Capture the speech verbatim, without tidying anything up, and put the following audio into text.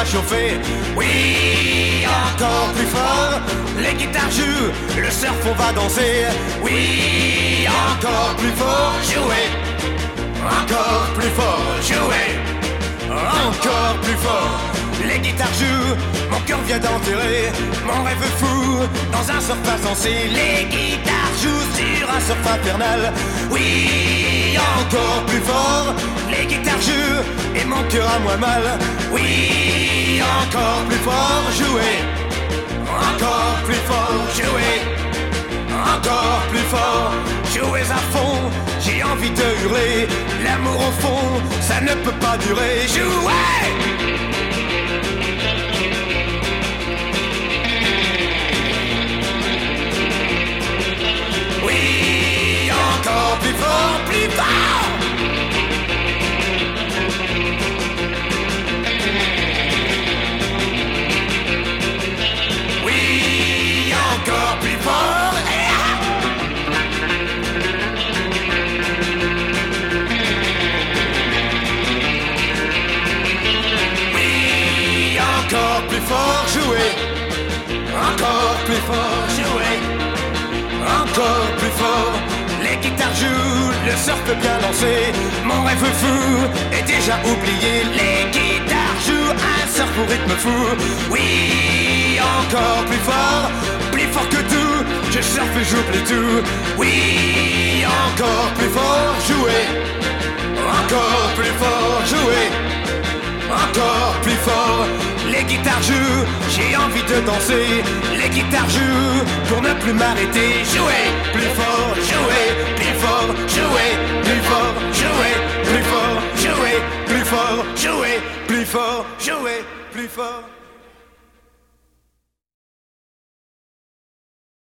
chauffer. Oui, encore plus fort. Les guitares jouent, le surf on va danser. Oui, encore plus fort. Jouer, encore plus fort. Jouer, encore plus fort. Les guitares jouent, mon cœur vient d'enterrer mon rêve fou dans un surf insensé. Les guitares jouent sur un surf infernal. Oui, encore plus fort. Les guitares jouent et mon cœur a moins mal. Oui, encore plus fort. Jouer, encore plus fort. Jouer, encore plus fort. Jouez à fond, j'ai envie de hurler. L'amour au fond, ça ne peut pas durer. Jouer. Encore plus fort, plus fort. Oui, encore plus fort. Oui, encore plus fort, jouer. Encore plus fort, jouer. Encore plus fort. Les guitares jouent, le surf peut bien danser. Mon rêve fou est déjà oublié. Les guitares jouent un surf au rythme fou. Oui, encore plus fort, plus fort que tout. Je surfe et j'oublie tout. Oui, encore plus fort, jouer. Encore plus fort, jouer. Encore plus fort. Les guitares jouent, j'ai envie de danser. Les guitares jouent pour ne plus m'arrêter. Jouer, plus fort, jouer, plus fort, jouer, plus fort, jouer, plus fort, jouer, plus fort, jouer, plus fort, jouer, plus fort.